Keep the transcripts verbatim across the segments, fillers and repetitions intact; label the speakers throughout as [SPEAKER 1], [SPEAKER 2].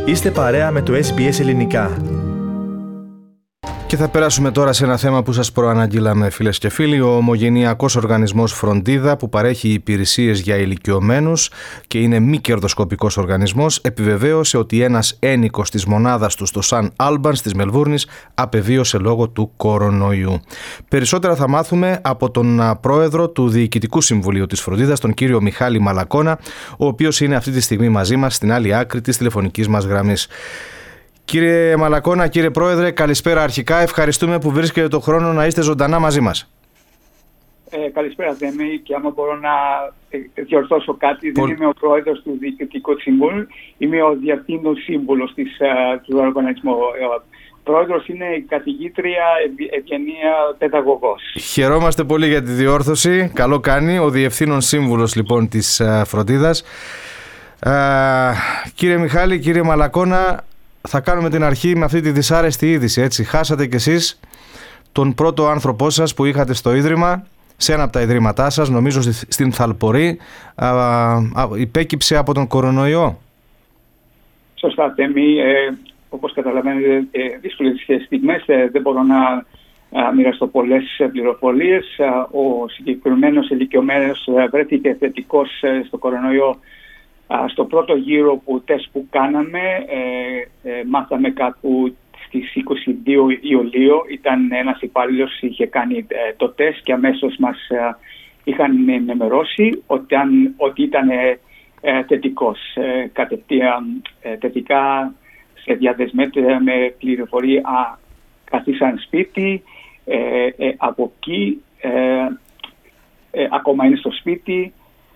[SPEAKER 1] Είστε παρέα με το ες μπι ες Ελληνικά.
[SPEAKER 2] Και θα περάσουμε τώρα σε ένα θέμα που σας προαναγγείλαμε, φίλες και φίλοι. Ο Ομογενειακός Οργανισμός Φροντίδα, που παρέχει υπηρεσίες για ηλικιωμένους και είναι μη κερδοσκοπικός οργανισμός, επιβεβαίωσε ότι ένας ένοικος της μονάδας του στο Σαν Άλμπανς της Μελβούρνης απεβίωσε λόγω του κορονοϊού. Περισσότερα θα μάθουμε από τον πρόεδρο του Διοικητικού Συμβουλίου της Φροντίδας, τον κύριο Μιχάλη Μαλακώνα, ο οποίος είναι αυτή τη στιγμή μαζί μας στην άλλη άκρη της τηλεφωνικής μας γραμμής. Κύριε Μαλακώνα, κύριε Πρόεδρε, καλησπέρα αρχικά. Ευχαριστούμε που βρίσκετε το χρόνο να είστε ζωντανά μαζί μας.
[SPEAKER 3] Ε, καλησπέρα, Θέμη, και άμα μπορώ να διορθώσω κάτι, δεν είμαι ο Πρόεδρος του Διοικητικού Συμβούλου, είμαι ο Διευθύνων Σύμβουλος της, του οργανισμού. Πρόεδρος είναι η καθηγήτρια Ευγενία Παιδαγωγός.
[SPEAKER 2] Χαιρόμαστε πολύ για τη διόρθωση. Καλό κάνει. Ο Διευθύνων Σύμβουλος λοιπόν της Φροντίδας. Ε, κύριε Μιχάλη, κύριε Μαλακώνα, θα κάνουμε την αρχή με αυτή τη δυσάρεστη είδηση, έτσι. Χάσατε κι εσείς τον πρώτο άνθρωπό σας που είχατε στο Ίδρυμα, σε ένα από τα Ιδρύματά σας, νομίζω στην Θαλπορή, α, α, υπέκυψε από τον κορονοϊό.
[SPEAKER 3] Σωστά, Θέμη. Ε, όπως καταλαβαίνετε, ε, δύσκολες στιγμές, ε, δεν μπορώ να α, μοιραστώ πολλές πληροφορίες. Α, ο συγκεκριμένος ηλικιωμένος βρέθηκε θετικός ε, στο κορονοϊό. Στο πρώτο γύρο που τεστ που κάναμε, ε, ε, μάθαμε κάπου στις είκοσι δύο Ιουλίου. Ήταν ένας υπάλληλος, είχε κάνει ε, το τεστ και αμέσως μας ε, είχαν ενημερώσει ότι, ότι ήταν ε, ε, θετικός. Ε, κατευθείαν ε, θετικά σε διαδεσμέτρια με πληροφορία α, καθίσαν σπίτι, ε, ε, από εκεί ε, ε, ακόμα είναι στο σπίτι.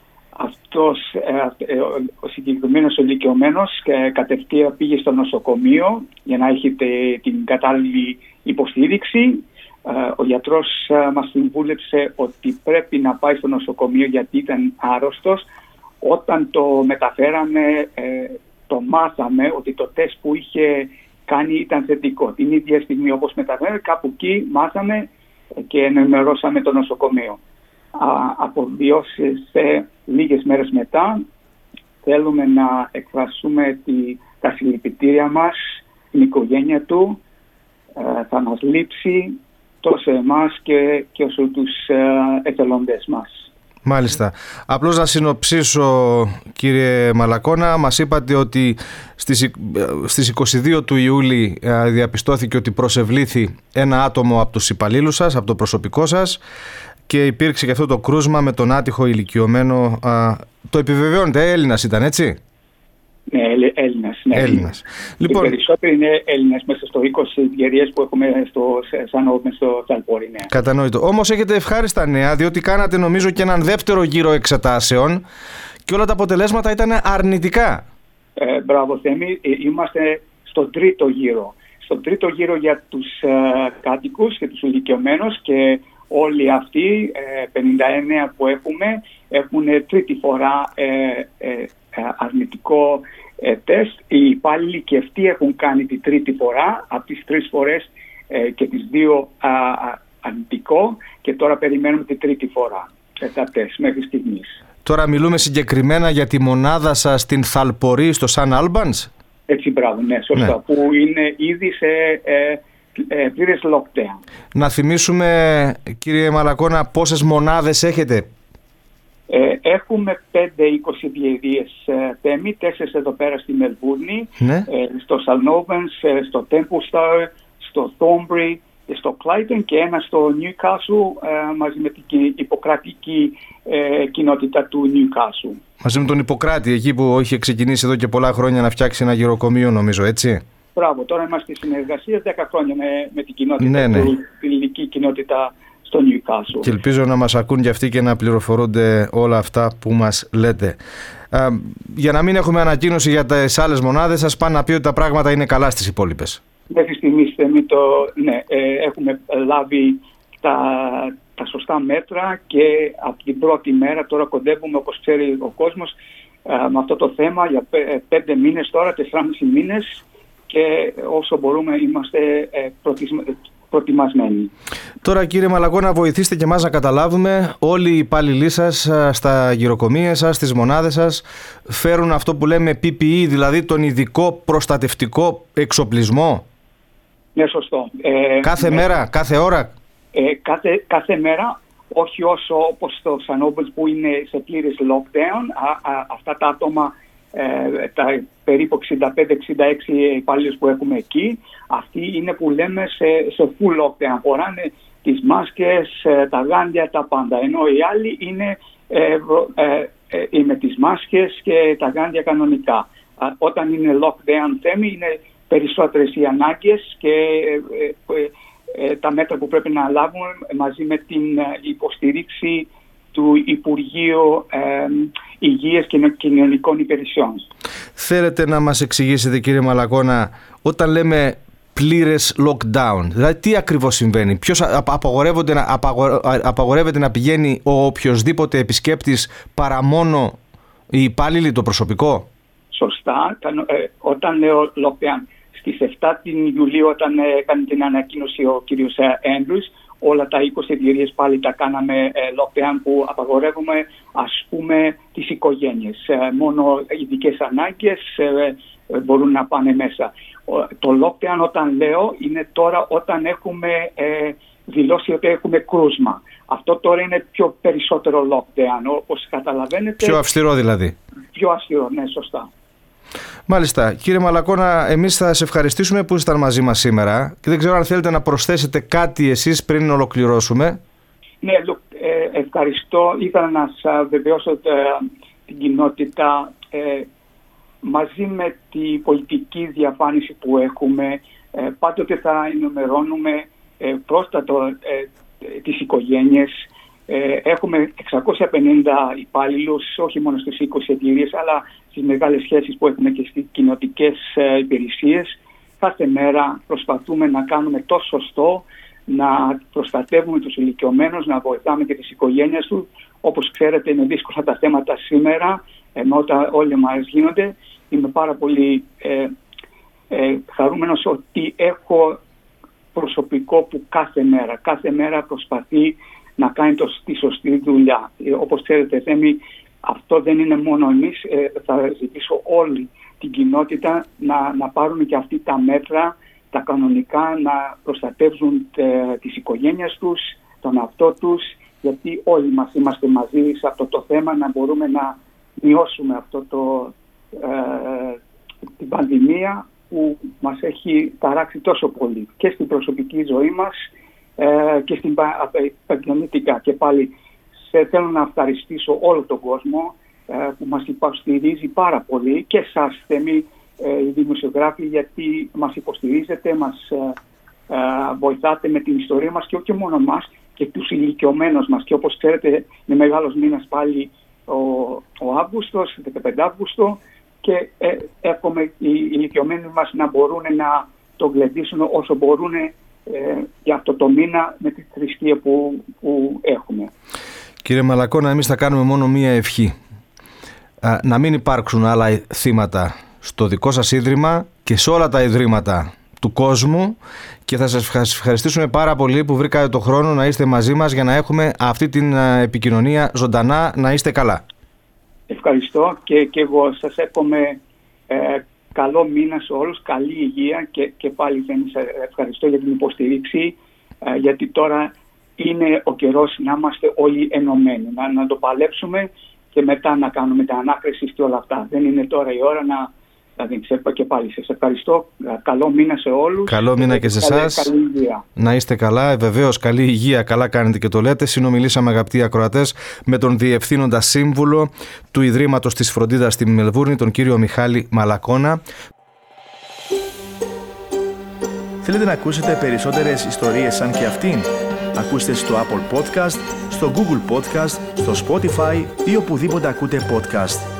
[SPEAKER 3] Αυτός ε, ο συγκεκριμένος ηλικιωμένος ε, κατευθείαν πήγε στο νοσοκομείο για να έχει την κατάλληλη υποστήριξη. Ε, ο γιατρός ε, μας συμβούλεψε ότι πρέπει να πάει στο νοσοκομείο γιατί ήταν άρρωστος. Όταν το μεταφέραμε, ε, το μάθαμε ότι το τεστ που είχε κάνει ήταν θετικό. Την ίδια στιγμή όπως μεταφέραμε, κάπου εκεί μάθαμε και ενημερώσαμε το νοσοκομείο. Αποβιώσει σε λίγες μέρες μετά. Θέλουμε να εκφράσουμε τη, τα συλληπιτήρια μας, την οικογένεια του. Ε, θα μας λείψει τόσο εμάς και, και όσο τους ε, εθελοντές μας.
[SPEAKER 2] Μάλιστα. Απλώς να συνοψίσω, κύριε Μαλακώνα, μας είπατε ότι στις, στις είκοσι δύο του Ιούλη ε, διαπιστώθηκε ότι προσευλήθη ένα άτομο από τους υπαλλήλους σας, από το προσωπικό σας, και υπήρξε και αυτό το κρούσμα με τον άτυχο ηλικιωμένο. Α, το επιβεβαιώνετε, Έλληνας ήταν, έτσι?
[SPEAKER 3] Ναι, Έλληνας. Ναι.
[SPEAKER 2] Έλληνας.
[SPEAKER 3] Λοιπόν, οι περισσότεροι είναι Έλληνες μέσα στο είκοσι εταιρείες που έχουμε στο Σαν Άλμπανς στο Θαλπορή. Ναι.
[SPEAKER 2] Κατανοητό. Όμως έχετε ευχάριστα νέα, διότι κάνατε νομίζω και έναν δεύτερο γύρο εξετάσεων και όλα τα αποτελέσματα ήταν αρνητικά.
[SPEAKER 3] Ε, μπράβο, Θέμη. Είμαστε στο τρίτο γύρο. Στο τρίτο γύρο για τους ε, κάτοικους και τους ηλικιωμένους, και όλοι αυτοί, πενήντα εννέα που έχουμε, έχουν τρίτη φορά ε, ε, αρνητικό ε, τεστ. Οι υπάλληλοι και αυτοί έχουν κάνει τη τρίτη φορά, από τις τρεις φορές ε, και τις δύο α, α, αρνητικό, και τώρα περιμένουμε τη τρίτη φορά ε, τα τεστ μέχρι στιγμής.
[SPEAKER 2] Τώρα μιλούμε συγκεκριμένα για τη μονάδα σας στην Θαλπορή στο Σαν Άλμπανς.
[SPEAKER 3] Έτσι, μπράβο, ναι, σωστά, ναι. Που είναι ήδη σε... Ε, πλήρες lockdown.
[SPEAKER 2] Να θυμίσουμε, κύριε Μαλακώνα, πόσες μονάδες έχετε?
[SPEAKER 3] Ε, έχουμε πέντε είκοσι διεδίες, Θέμη, τέσσερις εδώ πέρα στη Μελβούρνη, ναι. ε, στο Σαν Άλμπανς, ε, στο Temple Star, στο Thornbury, στο Clayton και ένα στο Newcastle, ε, μαζί με την υποκρατική ε, κοινότητα του Newcastle. Μαζί με
[SPEAKER 2] τον Ιπποκράτη, εκεί που είχε ξεκινήσει εδώ και πολλά χρόνια να φτιάξει ένα γυροκομείο, νομίζω, έτσι?
[SPEAKER 3] Μπράβο, τώρα είμαστε στη συνεργασία δέκα χρόνια με, με την κοινότητα, ναι, ναι. Του, την ελληνική κοινότητα στο Newcastle.
[SPEAKER 2] Και ελπίζω να μας ακούν και αυτοί και να πληροφορούνται όλα αυτά που μας λέτε. Ε, για να μην έχουμε ανακοίνωση για τις άλλες μονάδες, σας πάνε να πει ότι τα πράγματα είναι καλά στις υπόλοιπες.
[SPEAKER 3] Μέχρι στιγμής, το, ναι, ε, έχουμε λάβει τα, τα σωστά μέτρα και από την πρώτη μέρα τώρα κοντεύουμε, όπως ξέρει ο κόσμος, ε, με αυτό το θέμα για πέντε μήνες τώρα, τεσσεράμισι μήνες. Και όσο μπορούμε είμαστε προετοιμασμένοι.
[SPEAKER 2] Τώρα, κύριε Μαλακώνα, βοηθήστε και εμάς να καταλάβουμε, όλοι οι υπάλληλοι σας στα γυροκομεία σας, στις μονάδες σας, φέρουν αυτό που λέμε πι πι ι, δηλαδή τον ειδικό προστατευτικό εξοπλισμό.
[SPEAKER 3] Ναι, σωστό. Ε,
[SPEAKER 2] κάθε
[SPEAKER 3] ναι,
[SPEAKER 2] μέρα, κάθε ώρα.
[SPEAKER 3] Ε, κάθε, κάθε μέρα, όχι όσο όπως το Σανόμπολς που είναι σε πλήρες lockdown. Α, α, αυτά τα άτομα, ε, τα περίπου εξήντα πέντε εξήντα έξι υπάλληλους που έχουμε εκεί, αυτοί είναι που λέμε σε, σε full lockdown. Φοράνε τις μάσκες, τα γάντια, τα πάντα. Ενώ οι άλλοι είναι, ε, ε, ε, είναι τις μάσκες και τα γάντια κανονικά. Α, όταν είναι lockdown θέμη, είναι περισσότερες οι ανάγκες και ε, ε, ε, τα μέτρα που πρέπει να λάβουμε μαζί με την υποστήριξη του Υπουργείου ε, Υγείας και Κοινωνικών Υπηρεσιών. Θέλετε
[SPEAKER 2] να μας εξηγήσετε, κύριε Μαλακώνα, όταν λέμε πλήρες lockdown, δηλαδή τι ακριβώς συμβαίνει? Ποιος απαγορεύεται να, απαγορε, απαγορεύεται να πηγαίνει ο οποιοσδήποτε επισκέπτης παρά μόνο οι υπάλληλοι, το προσωπικό?
[SPEAKER 3] Σωστά. Ε, όταν λέω lockdown, στις εφτά Ιουλίου, όταν έκανε την ανακοίνωση ο κ. Έντρους, όλα τα είκοσι εταιρείες πάλι τα κάναμε lockdown, που απαγορεύουμε, ας πούμε, τις οικογένειες. Μόνο ειδικές ανάγκες μπορούν να πάνε μέσα. Το lockdown, όταν λέω, είναι τώρα όταν έχουμε ε, δηλώσει ότι έχουμε κρούσμα. Αυτό τώρα είναι πιο περισσότερο lockdown, όπως καταλαβαίνετε.
[SPEAKER 2] Πιο αυστηρό δηλαδή.
[SPEAKER 3] Πιο αυστηρό, ναι, σωστά.
[SPEAKER 2] Μάλιστα. Κύριε Μαλακώνα, εμείς θα σε ευχαριστήσουμε που ήσασταν μαζί μας σήμερα και δεν ξέρω αν θέλετε να προσθέσετε κάτι εσείς πριν ολοκληρώσουμε.
[SPEAKER 3] Ναι, ευχαριστώ. Ήθελα να σας βεβαιώσω την κοινότητα, ε, μαζί με την πολιτική διαφάνιση που έχουμε, ε, πάντοτε θα ενημερώνουμε ε, πρόστατο ε, τις οικογένειες. Ε, έχουμε εξακόσια πενήντα υπάλληλους, όχι μόνο στις είκοσι εταιρείες, αλλά στις μεγάλες σχέσεις που έχουμε και στις κοινοτικές ε, υπηρεσίες. Κάθε μέρα προσπαθούμε να κάνουμε το σωστό, να προστατεύουμε τους ηλικιωμένους, να βοηθάμε και τις οικογένειες τους. Όπως ξέρετε, είναι δύσκολα τα θέματα σήμερα, ενώ τα όλοι μας γίνονται. Είμαι πάρα πολύ ε, ε, χαρούμενος ότι έχω προσωπικό που κάθε μέρα, κάθε μέρα προσπαθεί να κάνει το, τη σωστή δουλειά. Ε, όπως ξέρετε, Θέμη, αυτό δεν είναι μόνο εμείς. Ε, θα ζητήσω όλη την κοινότητα να, να πάρουν και αυτοί τα μέτρα, τα κανονικά, να προστατεύσουν τε, τις οικογένειες τους, τον αυτό τους, γιατί όλοι μας είμαστε μαζί σε αυτό το θέμα, να μπορούμε να μειώσουμε αυτό το, ε, την πανδημία που μας έχει ταράξει τόσο πολύ και στην προσωπική ζωή μας ε, και στην επαγγελματικά. Και πάλι σε, θέλω να ευχαριστήσω όλο τον κόσμο ε, που μας υποστηρίζει πάρα πολύ, και εσάς, Θέμη, ε, οι δημοσιογράφοι, γιατί μας υποστηρίζετε, μας ε, ε, βοηθάτε με την ιστορία μας, και όχι μόνο μας, και τους ηλικιωμένους μας. Και όπως ξέρετε, είναι μεγάλος μήνας πάλι ο, ο Αύγουστος, δεκαπέντε Αύγουστο, και ε, εύχομαι οι ηλικιωμένοι μας να μπορούν να το γλεντήσουν όσο μπορούν ε, για αυτό το μήνα με τη θρησκεία που, που έχουμε.
[SPEAKER 2] Κύριε Μαλακώνα, εμείς θα κάνουμε μόνο μία ευχή. Α, να μην υπάρξουν άλλα θύματα στο δικό σας ίδρυμα και σε όλα τα ιδρύματα του κόσμου, και θα σας ευχαριστήσουμε πάρα πολύ που βρήκατε το χρόνο να είστε μαζί μας για να έχουμε αυτή την επικοινωνία ζωντανά. Να είστε καλά.
[SPEAKER 3] Ευχαριστώ, και, και εγώ σας εύχομαι ε, καλό μήνα σε όλους, καλή υγεία, και, και πάλι σας ευχαριστώ για την υποστήριξη, ε, γιατί τώρα είναι ο καιρός να είμαστε όλοι ενωμένοι, να, να το παλέψουμε και μετά να κάνουμε τα ανάκριση και όλα αυτά. Δεν είναι τώρα η ώρα να... Δηλαδή, και πάλι σας ευχαριστώ. Καλό μήνα σε όλους.
[SPEAKER 2] Καλό μήνα και σε εσάς. Να είστε καλά. Βεβαίως, καλή υγεία. Καλά κάνετε και το λέτε. Συνομιλήσαμε, αγαπητοί ακροατές, με τον Διευθύνοντα Σύμβουλο του Ιδρύματος της Φροντίδας στη Μελβούρνη, τον κύριο Μιχάλη Μαλακώνα.
[SPEAKER 1] Θέλετε να ακούσετε περισσότερες ιστορίες σαν και αυτήν? Ακούστε στο Apple Podcast, στο Google Podcast, στο Spotify ή οπουδήποτε ακούτε podcast.